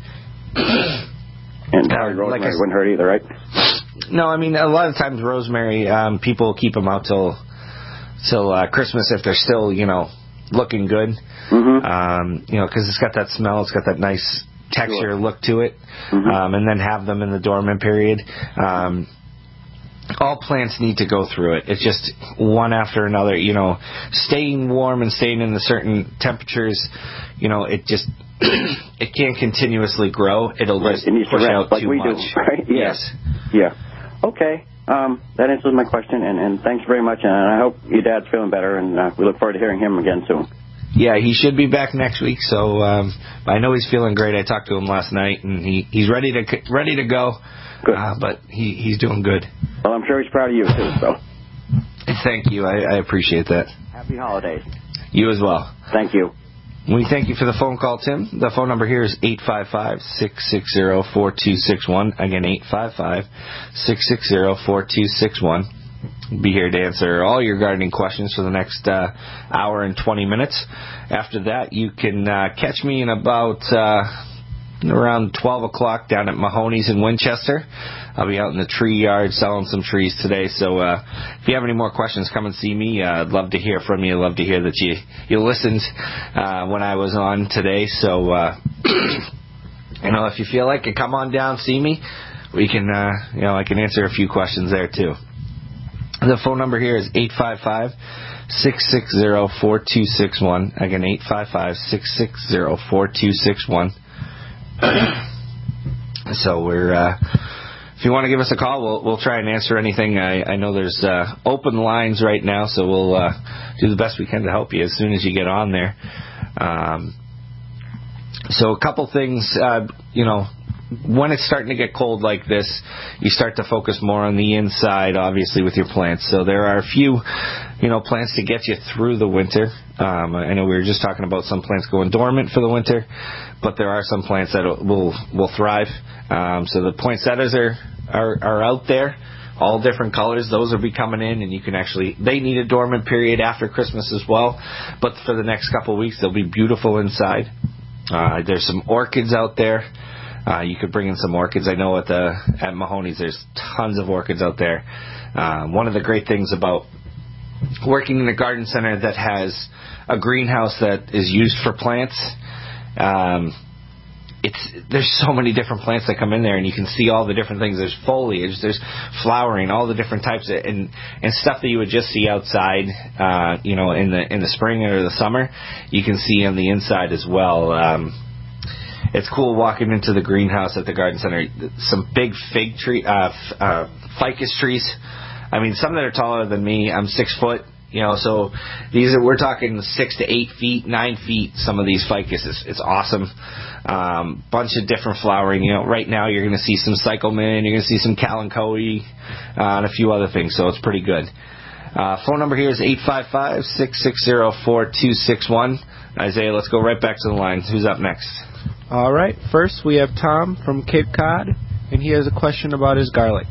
Speaker 22: And uh, rosemary like I, wouldn't hurt either, right?
Speaker 4: No, I mean, a lot of times rosemary, um, people keep them out till till uh, Christmas if they're still, you know, looking good.
Speaker 22: Mm-hmm.
Speaker 4: Um, you know, because it's got that smell, it's got that nice texture
Speaker 22: sure.
Speaker 4: look to it,
Speaker 22: mm-hmm.
Speaker 4: um, and then have them in the dormant period. Um, all plants need to go through it. It's just one after another. You know, staying warm and staying in the certain temperatures, you know, it just it can't continuously grow. It'll
Speaker 22: right.
Speaker 4: just
Speaker 22: it needs
Speaker 4: push
Speaker 22: to rest,
Speaker 4: out
Speaker 22: like
Speaker 4: too
Speaker 22: we
Speaker 4: much.
Speaker 22: Do, right? Yeah.
Speaker 4: Yes.
Speaker 22: Yeah. Okay. Um, that answers my question, and, and thanks very much. And I hope your dad's feeling better, and uh, we look forward to hearing him again soon.
Speaker 4: Yeah, he should be back next week. So um, I know he's feeling great. I talked to him last night, and he, he's ready to ready to go.
Speaker 22: Good.
Speaker 4: Uh, but he, he's doing good.
Speaker 22: Well, I'm sure he's proud of you, too, so.
Speaker 4: Thank you. I, I appreciate that.
Speaker 22: Happy holidays.
Speaker 4: You as well.
Speaker 22: Thank you.
Speaker 4: We thank you for the phone call, Tim. The phone number here is eight five five, six six zero, four two six one. Again, eight five five, six six zero, four two six one. Be here to answer all your gardening questions for the next uh, hour and twenty minutes. After that, you can uh, catch me in about... Uh, around twelve o'clock down at Mahoney's in Winchester. I'll be out in the tree yard selling some trees today. So uh, if you have any more questions, come and see me. Uh, I'd love to hear from you. I'd love to hear that you, you listened uh, when I was on today. So, uh, you know, if you feel like it, come on down, see me. we can, uh, you know, I can answer a few questions there too. The phone number here is eight five five, six six zero, four two six one. Again, eight five five, six six zero, four two six one. So we're, uh, if you want to give us a call, we'll we'll try and answer anything. I, I know there's uh, open lines right now, so we'll uh, do the best we can to help you as soon as you get on there. Um, so a couple things, uh, you know, when it's starting to get cold like this, you start to focus more on the inside, obviously, with your plants. So there are a few, you know, plants to get you through the winter. Um, I know we were just talking about some plants going dormant for the winter, but there are some plants that will will thrive. Um, so the poinsettias are, are are out there, all different colors. Those will be coming in, and you can actually, they need a dormant period after Christmas as well. But for the next couple of weeks, they'll be beautiful inside. Uh, there's some orchids out there. Uh, you could bring in some orchids. I know at the at Mahoney's there's tons of orchids out there. Um, one of the great things about working in a garden center that has a greenhouse that is used for plants, um, it's there's so many different plants that come in there, and you can see all the different things. There's foliage, there's flowering, all the different types, of, and and stuff that you would just see outside, uh, you know, in the in the spring or the summer. You can see on the inside as well. Um, It's cool walking into the greenhouse at the garden center. Some big fig tree, uh, f- uh, ficus trees. I mean, some that are taller than me. I'm six foot, you know. So these are we're talking six to eight feet, nine feet. Some of these ficus, it's, it's awesome. Um, bunch of different flowering. You know, right now you're going to see some cyclamen, you're going to see some kalanchoe, uh, and a few other things. So it's pretty good. Uh, phone number here is eight five five, six six zero, four two six one. Isaiah, let's go right back to the lines. Who's up next?
Speaker 2: All right. First, we have Tom from Cape Cod, and he has a question about his garlic.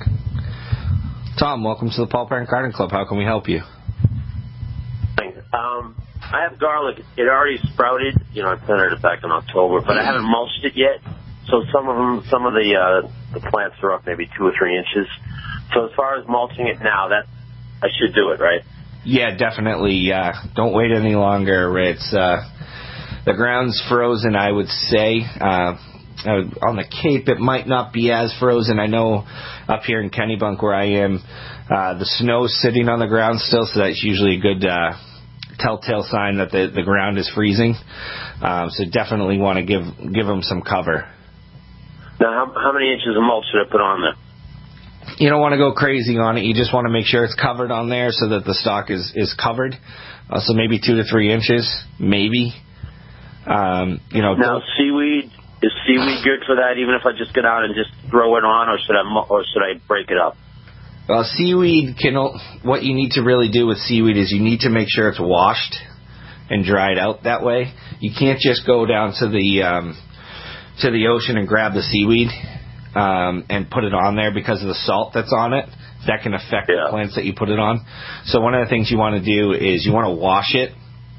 Speaker 4: Tom, welcome to the Paul Parent Garden Club. How can we help you?
Speaker 3: Thanks. Um, I have garlic. It already sprouted. You know, I planted it back in October, but I haven't mulched it yet. So some of them, some of the uh, the plants are up maybe two or three inches. So as far as mulching it now, that I should do it, right?
Speaker 4: Yeah, definitely. Uh, don't wait any longer. It's uh, the ground's frozen, I would say. Uh, on the Cape, it might not be as frozen. I know up here in Kennebunk, where I am, uh, the snow's sitting on the ground still, so that's usually a good uh, telltale sign that the, the ground is freezing. Um, so definitely want to give give them some cover.
Speaker 3: Now, how, how many inches of mulch should I put on there?
Speaker 4: You don't want to go crazy on it. You just want to make sure it's covered on there so that the stalk is, is covered. Uh, so maybe two to three inches, maybe. Um, you know.
Speaker 3: Now, seaweed, is seaweed good for that, even if I just get out and just throw it on, or should I, or should I break it up?
Speaker 4: Well, seaweed can, what you need to really do with seaweed is you need to make sure it's washed and dried out that way. You can't just go down to the, um, to the ocean and grab the seaweed. Um, and put it on there because of the salt that's on it. That can affect yeah. the plants that you put it on. So one of the things you want to do is you want to wash it,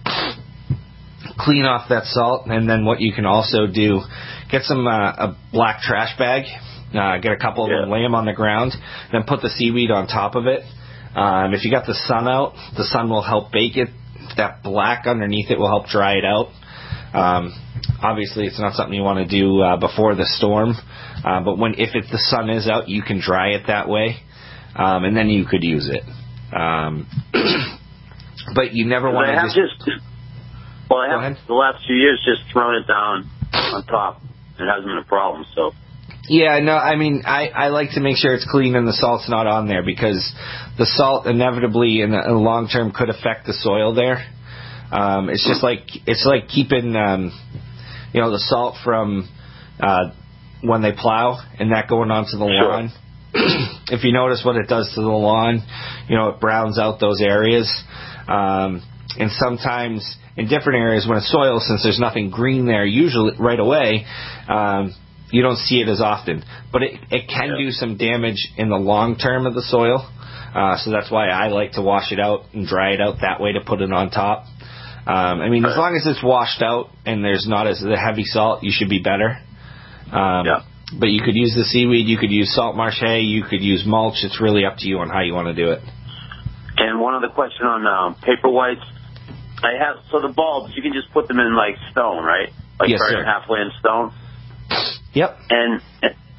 Speaker 4: clean off that salt, and then what you can also do, get some uh, a black trash bag, uh, get a couple of yeah. them, lay them on the ground, then put the seaweed on top of it. Um, if you got the sun out, the sun will help bake it. That black underneath it will help dry it out. Um, obviously, it's not something you want to do uh, before the storm. Uh, but when if it, the sun is out, you can dry it that way, um, and then you could use it. Um, but you never want to just,
Speaker 3: just. Well, I have the last few years just thrown it down on top. It hasn't been a problem. So.
Speaker 4: Yeah, no, I mean, I, I like to make sure it's clean and the salt's not on there, because the salt inevitably in the, in the long term could affect the soil there. Um, it's just like it's like keeping, um, you know, the salt from. Uh, when they plow and that going onto the
Speaker 3: sure.
Speaker 4: lawn. If you notice what it does to the lawn, you know, it browns out those areas. Um, and sometimes in different areas when it's soil, since there's nothing green there usually right away, um, you don't see it as often. But it, it can yeah. do some damage in the long term of the soil. Uh, so that's why I like to wash it out and dry it out that way to put it on top. Um, I mean, right. as long as it's washed out and there's not as the heavy salt, you should be better. Um, yeah. But you could use the seaweed, you could use salt marsh hay, you could use mulch. It's really up to you on how you want to do it.
Speaker 3: And one other question on um, paper whites. I have so the bulbs, you can just put them in like stone, right? Like
Speaker 4: yes,
Speaker 3: buried
Speaker 4: sir.
Speaker 3: halfway in stone.
Speaker 4: Yep.
Speaker 3: And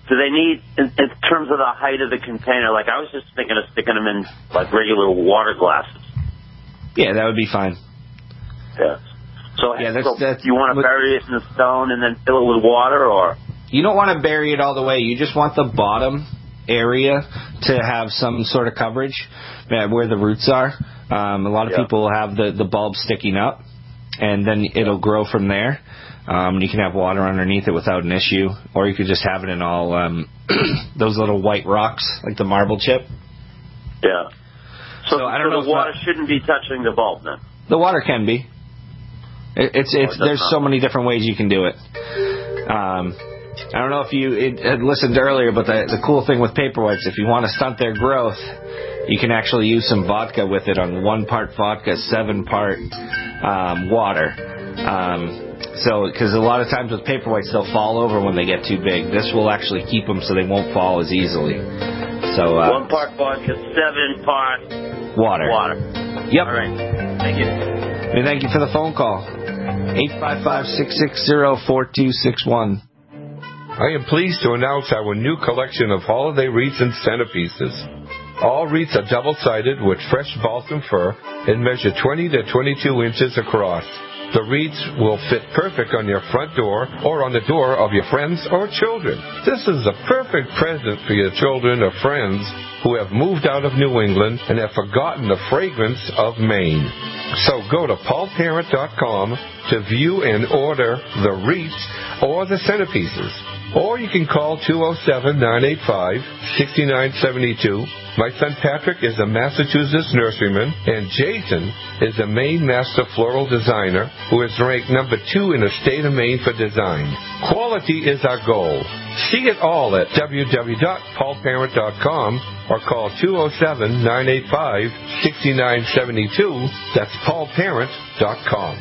Speaker 3: do they need, in, in terms of the height of the container, like I was just thinking of sticking them in like regular water glasses.
Speaker 4: Yeah, that would be fine.
Speaker 3: Yeah. So,
Speaker 4: yeah, that's,
Speaker 3: so
Speaker 4: that's,
Speaker 3: you want to bury it in the stone and then fill it with water, or?
Speaker 4: You don't want to bury it all the way. You just want the bottom area to have some sort of coverage where the roots are. Um, a lot of yeah. people have the, the bulb sticking up, and then it'll grow from there. Um, you can have water underneath it without an issue, or you could just have it in all um, those little white rocks, like the marble chip.
Speaker 3: Yeah. So,
Speaker 4: so I don't
Speaker 3: so
Speaker 4: know
Speaker 3: the water not, shouldn't be touching the bulb then?
Speaker 4: The water can be. It, it's it's oh, there's not. so many different ways you can do it. Um, I don't know if you it, had listened earlier, but the, the cool thing with paperwhites, if you want to stunt their growth, you can actually use some vodka with it on one part vodka, seven part um, water. Um, so, because a lot of times with paperwhites, they'll fall over when they get too big. This will actually keep them so they won't fall as easily. So uh,
Speaker 3: one part vodka, seven part
Speaker 4: water.
Speaker 3: Water.
Speaker 4: Yep.
Speaker 3: All right. Thank you.
Speaker 4: And thank you for the phone call. eight five five, six six zero, four two six one.
Speaker 7: I am pleased to announce our new collection of holiday wreaths and centerpieces. All wreaths are double-sided with fresh balsam fir and measure twenty to twenty-two inches across. The wreaths will fit perfect on your front door or on the door of your friends or children. This is a perfect present for your children or friends who have moved out of New England and have forgotten the fragrance of Maine. So go to paul parent dot com to view and order the wreaths or the centerpieces. Or you can call two oh seven, nine eight five, six nine seven two. My son Patrick is a Massachusetts nurseryman, and Jason is a Maine Master Floral Designer who is ranked number two in the state of Maine for design. Quality is our goal. See it all at w w w dot paul parent dot com or call two oh seven, nine eight five, six nine seven two. That's paul parent dot com.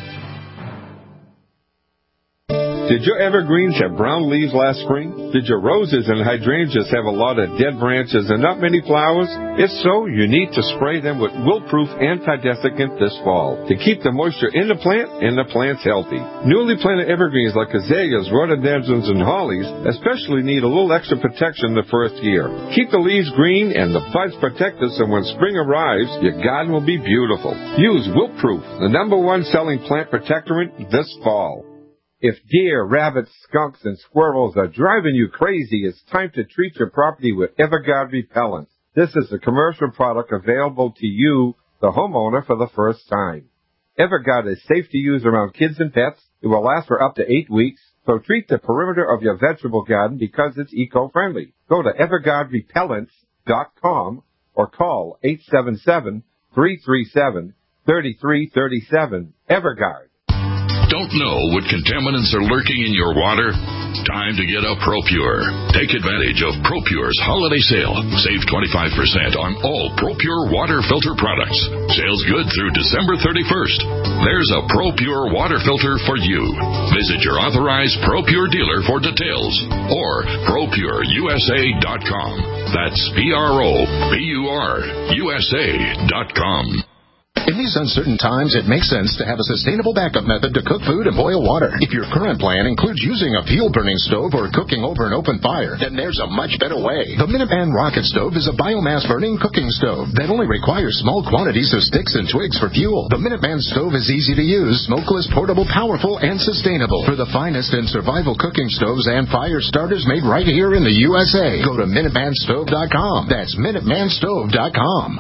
Speaker 6: Did your evergreens have brown leaves last spring? Did your roses and hydrangeas have a lot of dead branches and not many flowers? If so, you need to spray them with Wilt-Proof Anti-Desiccant this fall to keep the moisture in the plant and the plants healthy. Newly planted evergreens like azaleas, rhododendrons, and hollies especially need a little extra protection the first year. Keep the leaves green and the buds protected so when spring arrives, your garden will be beautiful. Use Wilt-Proof, the number one selling plant protectorant this fall. If deer, rabbits, skunks, and squirrels are driving you crazy, it's time to treat your property with Everguard Repellent. This is a commercial product available to you, the homeowner, for the first time. Everguard is safe to use around kids and pets. It will last for up to eight weeks. So treat the perimeter of your vegetable garden because it's eco-friendly. Go to everguard repellents dot com or call eight seven seven, three three seven, three three three seven. Everguard.
Speaker 20: Don't know what contaminants are lurking in your water? Time to get a ProPure. Take advantage of ProPure's holiday sale. Save twenty-five percent on all ProPure water filter products. Sales good through December thirty-first. There's a ProPure water filter for you. Visit your authorized ProPure dealer for details or pro pure u s a dot com. That's P R O P U R U S A dot com.
Speaker 14: In these uncertain times, it makes sense to have a sustainable backup method to cook food and boil water. If your current plan includes using a fuel-burning stove or cooking over an open fire, then there's a much better way. The Minuteman Rocket Stove is a biomass-burning cooking stove that only requires small quantities of sticks and twigs for fuel. The Minuteman Stove is easy to use, smokeless, portable, powerful, and sustainable. For the finest in survival cooking stoves and fire starters made right here in the U S A, go to minuteman stove dot com. That's minuteman stove dot com.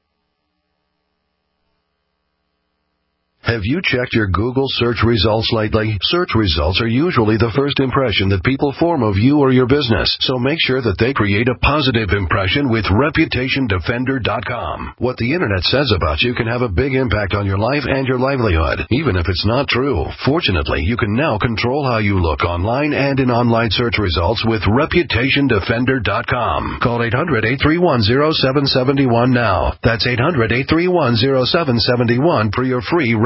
Speaker 14: Have you checked your Google search results lately? Search results are usually the first impression that people form of you or your business, so make sure that they create a positive impression with reputation defender dot com. What the Internet says about you can have a big impact on your life and your livelihood, even if it's not true. Fortunately, you can now control how you look online and in online search results with reputation defender dot com. Call eight hundred, eight three one, zero seven seven one now. That's eight hundred, eight three one, zero seven seven one for your free reputation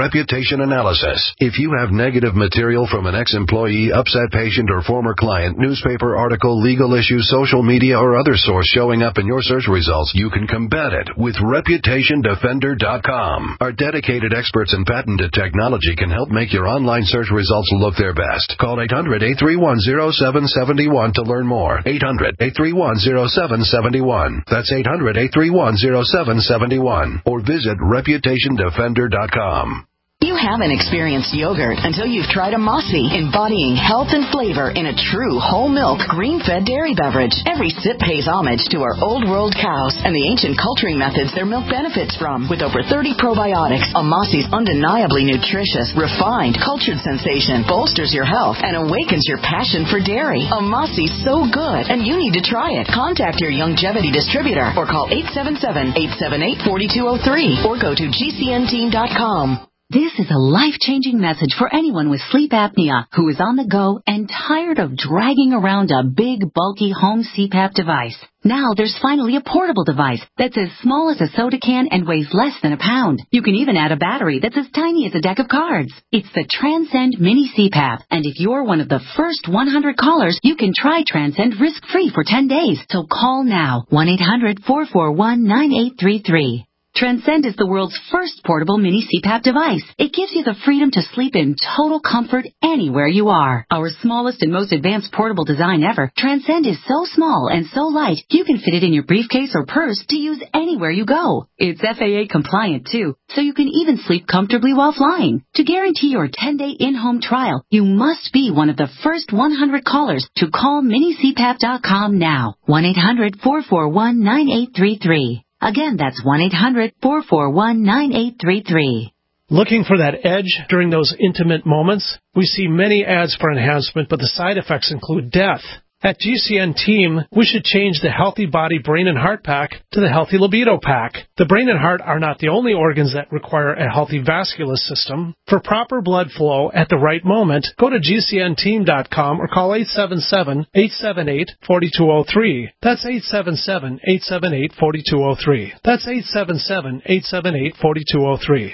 Speaker 14: reputation analysis. If you have negative material from an ex-employee, upset patient, or former client, newspaper article, legal issue, social media, or other source showing up in your search results, you can combat it with reputation defender dot com. Our dedicated experts in patented technology can help make your online search results look their best. Call eight hundred, eight three one, zero seven seven one to learn more. eight hundred, eight three one, zero seven seven one. That's eight hundred, eight three one, zero seven seven one. Or visit reputation defender dot com.
Speaker 1: You haven't experienced yogurt until you've tried a Mossy, embodying health and flavor in a true whole milk, green-fed dairy beverage. Every sip pays homage to our old world cows and the ancient culturing methods their milk benefits from. With over thirty probiotics, a Mossy's undeniably nutritious, refined, cultured sensation bolsters your health and awakens your passion for dairy. A Mossy's so good, and you need to try it. Contact your Youngevity distributor or call eight seven seven, eight seven eight, four two zero three or go to G C N team dot com.
Speaker 9: This is a life-changing message for anyone with sleep apnea who is on the go and tired of dragging around a big, bulky home C PAP device. Now there's finally a portable device that's as small as a soda can and weighs less than a pound. You can even add a battery that's as tiny as a deck of cards. It's the Transcend Mini C PAP, and if you're one of the first one hundred callers, you can try Transcend risk-free for ten days. So call now, one eight hundred, four four one, nine eight three three. Transcend is the world's first portable mini C PAP device. It gives you the freedom to sleep in total comfort anywhere you are. Our smallest and most advanced portable design ever, Transcend is so small and so light, you can fit it in your briefcase or purse to use anywhere you go. It's F A A compliant too, so you can even sleep comfortably while flying. To guarantee your ten-day in-home trial, you must be one of the first one hundred callers to call mini C PAP dot com now. one eight hundred, four four one, nine eight three three. Again, that's one eight hundred, four four one, nine eight three three.
Speaker 10: Looking for that edge during those intimate moments? We see many ads for enhancement, but the side effects include death. At G C N Team, we should change the Healthy Body, Brain, and Heart Pack to the Healthy Libido Pack. The brain and heart are not the only organs that require a healthy vascular system. For proper blood flow at the right moment, go to G C N team dot com or call eight seven seven, eight seven eight, four two zero three. That's eight seven seven, eight seven eight, four two zero three. That's eight seven seven, eight seven eight, four two zero three.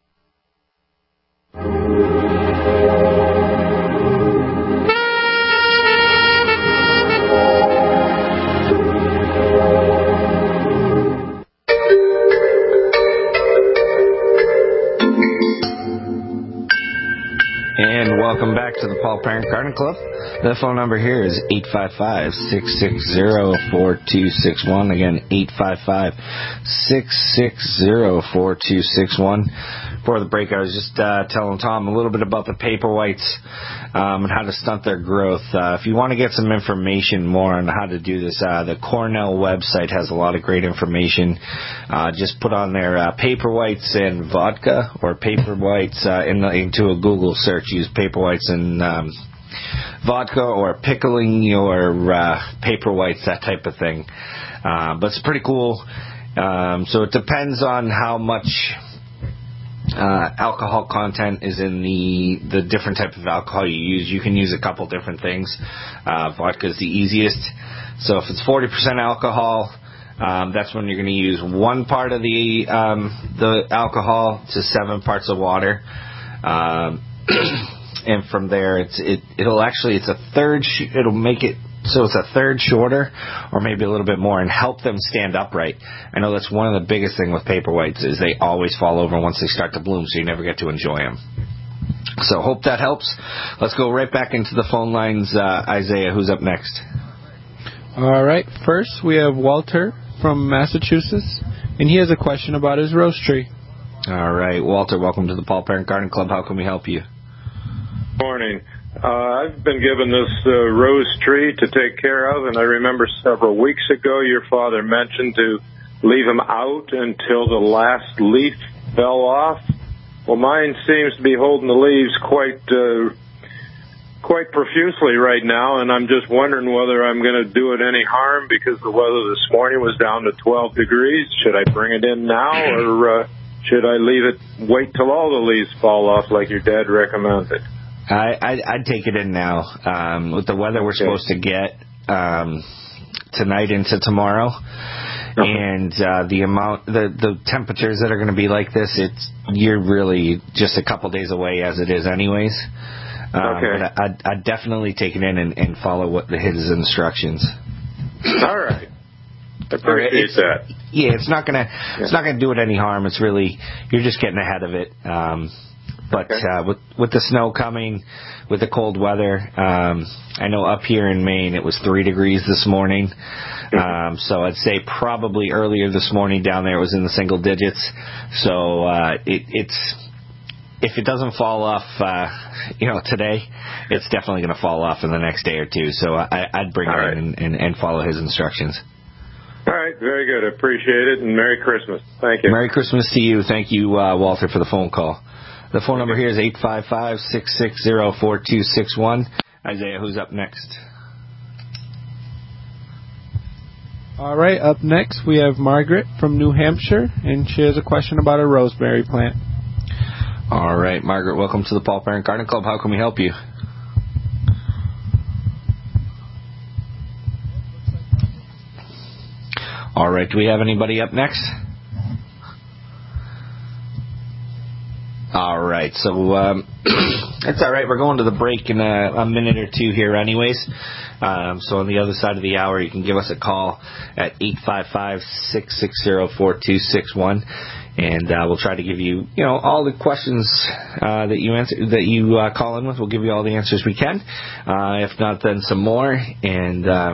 Speaker 4: And welcome back to the Paul Parent Garden Club. The phone number here is eight five five, six six zero, four two six one. Again, eight five five, six six zero, four two six one. Before the break, I was just uh, telling Tom a little bit about the paper whites um, and how to stunt their growth. Uh, if you want to get some information more on how to do this, uh, the Cornell website has a lot of great information. Uh, just put on there uh, paper whites and vodka, or paper whites uh, in the, into a Google search. Use paper whites and um, vodka, or pickling your uh, paper whites, that type of thing. Uh, but it's pretty cool. Um, so it depends on how much Uh, alcohol content is in the the different type of alcohol you use. You can use a couple different things. Uh, vodka is the easiest. So if it's forty percent alcohol, um, that's when you're going to use one part of the um, the alcohol to seven parts of water. Um, and from there, it's it it'll actually it's a third. Sh- it'll make it so it's a third shorter, or maybe a little bit more, and help them stand upright. I know that's one of the biggest thing with paper whites is they always fall over once they start to bloom, so you never get to enjoy them. So hope that helps. Let's go right back into the phone lines. Uh, Isaiah, who's up next?
Speaker 2: All right. First, we have Walter from Massachusetts, and he has a question about his rose tree.
Speaker 4: All right, Walter, welcome to the Paul Parent Garden Club. How can we help you?
Speaker 23: Morning. Uh, I've been given this uh, rose tree to take care of, and I remember several weeks ago your father mentioned to leave them out until the last leaf fell off. Well, mine seems to be holding the leaves quite uh, quite profusely right now, and I'm just wondering whether I'm going to do it any harm because the weather this morning was down to twelve degrees. Should I bring it in now, or uh, should I leave it, wait till all the leaves fall off like your dad recommended?
Speaker 4: I, I'd, I'd take it in now. Um, with the weather we're okay. supposed to get um, tonight into tomorrow, and uh, the amount, the the temperatures that are going to be like this, it's you're really just a couple days away as it is, anyways. Um,
Speaker 23: Okay.
Speaker 4: But I'd, I'd definitely take it in and, and follow what the, his instructions.
Speaker 23: All right. I appreciate
Speaker 4: It's-
Speaker 23: that.
Speaker 4: Yeah, it's not gonna it's not gonna do it any harm. It's really you're just getting ahead of it. Um, but uh, with with the snow coming, with the cold weather, um, I know up here in Maine it was three degrees this morning. Um, so I'd say probably earlier this morning down there it was in the single digits. So uh, it, it's if it doesn't fall off, uh, you know, today, it's definitely going to fall off in the next day or two. So I, I'd bring
Speaker 23: All
Speaker 4: it
Speaker 23: right.
Speaker 4: in and, and, and follow his instructions.
Speaker 23: All right, very good. I appreciate it, and Merry Christmas. Thank you.
Speaker 4: Merry Christmas to you. Thank you, uh, Walter, for the phone call. The phone number here is eight five five, six six zero, four two six one. Isaiah, who's up next?
Speaker 2: All right, up next we have Margaret from New Hampshire, and she has a question about a rosemary plant.
Speaker 4: All right, Margaret, welcome to the Paul Parent Garden Club. How can we help you? All right, do we have anybody up next? All right, so um, that's all right. We're going to the break in a, a minute or two here anyways. Um, so on the other side of the hour, you can give us a call at eight five five, six six zero, four two six one, and uh, we'll try to give you, you know, all the questions uh, that you answer, that you uh, call in with. We'll give you all the answers we can. Uh, if not, then some more. And uh,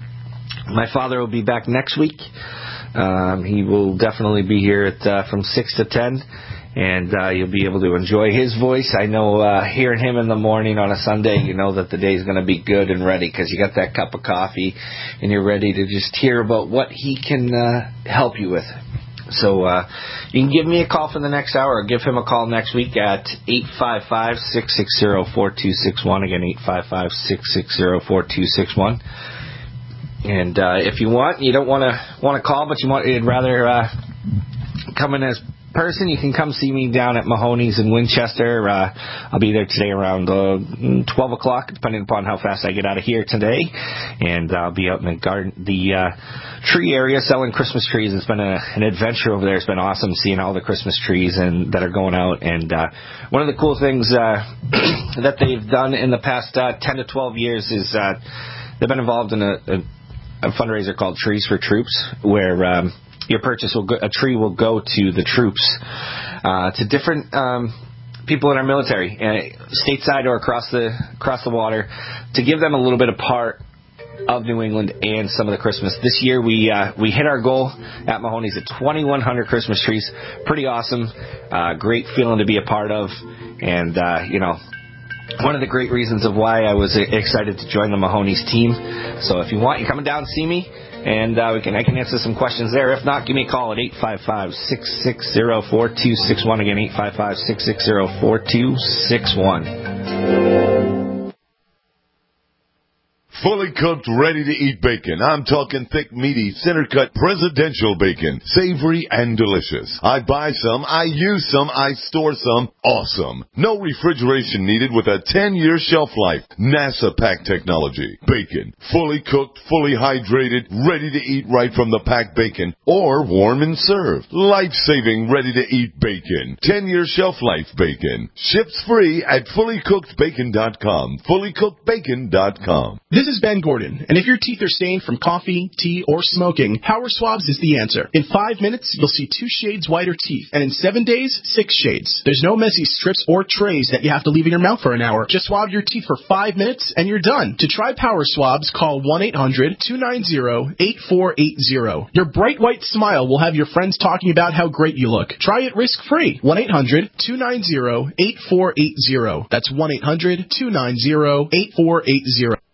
Speaker 4: my father will be back next week. Um, he will definitely be here at uh, from six to ten. And uh, you'll be able to enjoy his voice. I know uh, hearing him in the morning on a Sunday, you know that the day's going to be good and ready because you got that cup of coffee and you're ready to just hear about what he can uh, help you with. So uh, you can give me a call for the next hour or give him a call next week at eight five five, six six zero, four two six one. Again, eight five five, six six zero, four two six one. And uh, if you want, you don't want to want to call, but you want, you'd rather uh, come in as person, you can come see me down at Mahoney's in Winchester. Uh, I'll be there today around uh, twelve o'clock, depending upon how fast I get out of here today. And I'll be out in the garden, the uh, tree area selling Christmas trees. It's been a, an adventure over there. It's been awesome seeing all the Christmas trees and that are going out. And uh, one of the cool things uh, that they've done in the past uh, ten to twelve years is uh, they've been involved in a, a, a fundraiser called Trees for Troops, where um, your purchase will go, a tree will go to the troops, uh, to different um, people in our military, uh, stateside or across the across the water, to give them a little bit of part of New England and some of the Christmas. This year we uh, we hit our goal at Mahoney's at twenty-one hundred Christmas trees. Pretty awesome, uh, great feeling to be a part of, and uh, you know. One of the great reasons of why I was excited to join the Mahoney's team. So if you want, you come down and see me, and uh, we can I can answer some questions there. If not, give me a call at eight five five, six six zero, four two six one. Again, eight five five, six six zero, four two six one.
Speaker 11: Fully cooked, ready-to-eat bacon. I'm talking thick, meaty, center-cut, presidential bacon. Savory and delicious. I buy some, I use some, I store some. Awesome. No refrigeration needed with a ten-year shelf life. NASA pack technology. Bacon. Fully cooked, fully hydrated, ready to eat right from the packed bacon. Or warm and served. Life-saving, ready-to-eat bacon. ten-year shelf life bacon. Ships free at fully cooked bacon dot com. fully cooked bacon dot com.
Speaker 12: This is Ben Gordon, and if your teeth are stained from coffee, tea, or smoking, Power Swabs is the answer. In five minutes, you'll see two shades whiter teeth, and in seven days, six shades. There's no messy strips or trays that you have to leave in your mouth for an hour. Just swab your teeth for five minutes, and you're done. To try Power Swabs, call one eight hundred, two nine zero, eight four eight zero. Your bright white smile will have your friends talking about how great you look. Try it risk-free. one eight hundred, two nine zero, eight four eight zero. That's one eight hundred, two nine zero, eight four eight zero.